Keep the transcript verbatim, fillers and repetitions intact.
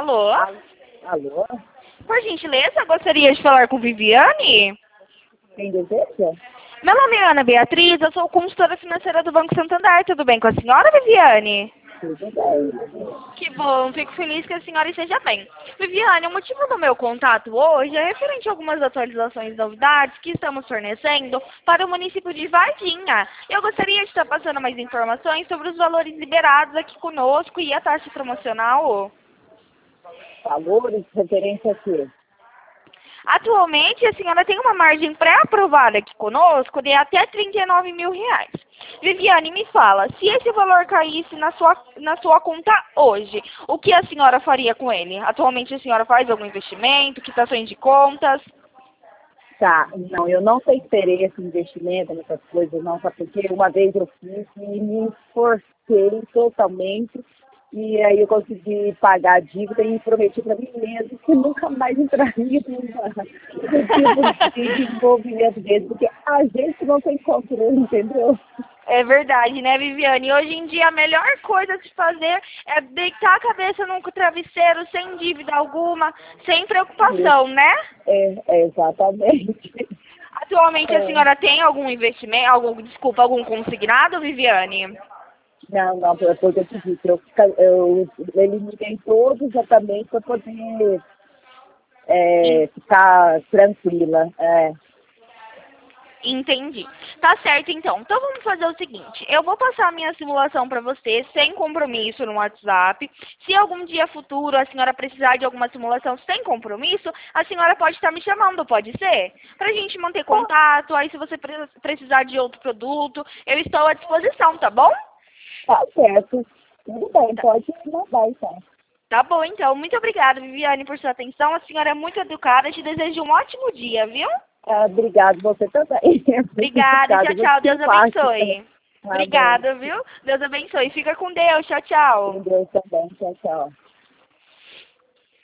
Alô? Alô? Por gentileza, gostaria de falar com Viviane? Quem deseja? Meu nome é Ana Beatriz, eu sou consultora financeira do Banco Santander. Tudo bem com a senhora, Viviane? Tudo bem. Que bom, fico feliz que a senhora esteja bem. Viviane, o motivo do meu contato hoje é referente a algumas atualizações e novidades que estamos fornecendo para o município de Varginha. Eu gostaria de estar passando mais informações sobre os valores liberados aqui conosco e a taxa promocional. Valores, referência a quê? Atualmente, a senhora tem uma margem pré-aprovada aqui conosco de até trinta e nove mil reais. Viviane, me fala, se esse valor caísse na sua, na sua conta hoje, o que a senhora faria com ele? Atualmente a senhora faz algum investimento, quitações de contas? Tá, não, eu não tenho interesse em investimento nessas coisas não, sabe porque uma vez eu fiz e me esforcei totalmente e aí eu consegui pagar a dívida e prometi para mim mesmo que nunca mais entraria num tipo de desenvolvimento desse, porque a gente não tem controle, entendeu? É verdade, né, Viviane? Hoje em dia a melhor coisa a se fazer é deitar a cabeça num travesseiro sem dívida alguma, sem preocupação, né? É, é exatamente. Atualmente a É. senhora tem algum investimento, algum, desculpa, algum consignado, Viviane? Não, não, foi o que eu te disse. Eu, fica- eu eliminei todos exatamente para poder é, ficar tranquila. É. Entendi. Tá certo, então. Então vamos fazer o seguinte. Eu vou passar a minha simulação para você, sem compromisso, no WhatsApp. Se algum dia futuro a senhora precisar de alguma simulação sem compromisso, a senhora pode estar me chamando, pode ser? Pra gente manter contato, aí se você pre- precisar de outro produto, eu estou à disposição, tá bom? Tá certo. Tudo bem, pode mandar então. Tá bom, então. Muito obrigada, Viviane, por sua atenção. A senhora é muito educada. Te desejo um ótimo dia, viu? Ah, obrigado, você também. Obrigada. Tchau, Muito tchau. Deus simpática. abençoe. Tá bom. Obrigada, viu? Deus abençoe. Fica com Deus. Tchau, tchau. Com Deus também. Tchau, tchau.